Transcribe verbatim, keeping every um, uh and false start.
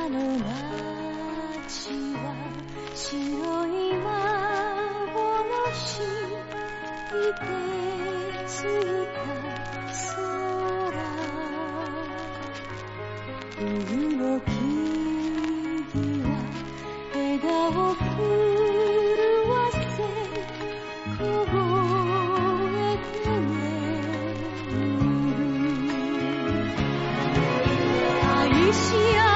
の街は白い幻凍てついた空冬の木々は枝を震わせ凍えて眠る愛し合う